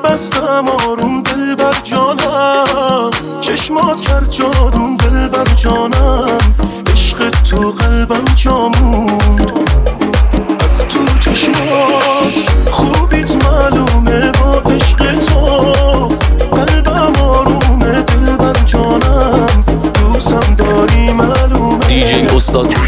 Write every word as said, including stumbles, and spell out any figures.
بستم آروم دل بر جانم، چشمات کرد جادون دل بر جانم، عشق تو قلبم جامون، از تو چشمات خوبیت معلومه، با عشق تو قلبم آرومه دل بر جانم، دوستم داری معلومه. دی جی استاد